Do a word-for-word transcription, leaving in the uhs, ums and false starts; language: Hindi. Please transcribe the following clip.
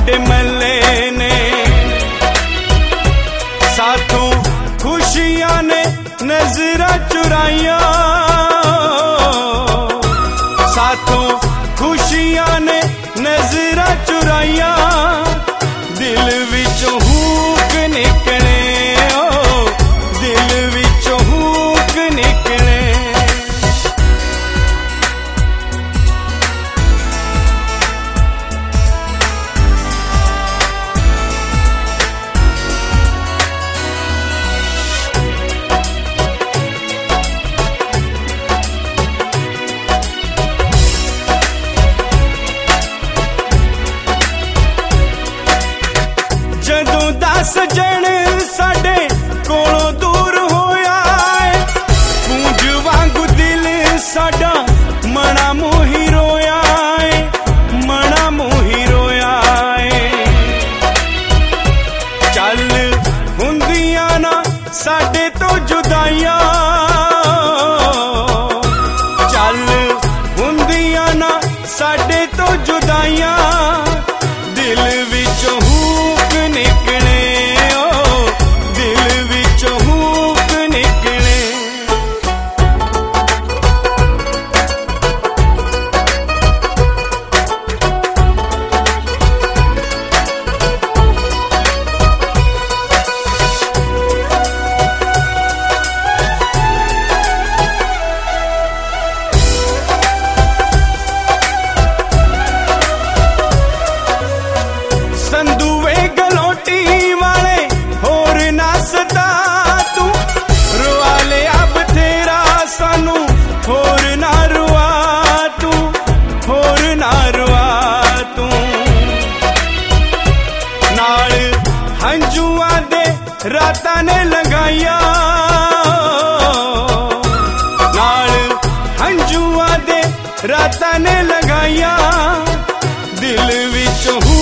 साडे महल्ले ने, साथों खुशियां ने नजरा चुराइया, साथों खुशियां ने नजरा चुराइया, दिल विचों हुक निकले, ओ दिल विचों हुक निकले। जदों दा सजण साडे कोलों दूर होया है, गूंज वांगू दिल साडा मना मोही रोया है, मना मोही रोया है। चल हुंदियां ना साडे तो जुदाइयां, चल हुंदियां ना साडे तो जुदाइयां, दिल विचों हुक निकले, ओ दिल विचों हुक निकले। संदूए गलोटी वाले होर ना सदा तू, रुआ ले अब तेरा सानू होर ना रुआ तू, होर ना रुआ तू। नाल हंजुआ दे रातां ने लगाइया, नाल हंजुआ दे रातां ने लगाइया, दिल विचों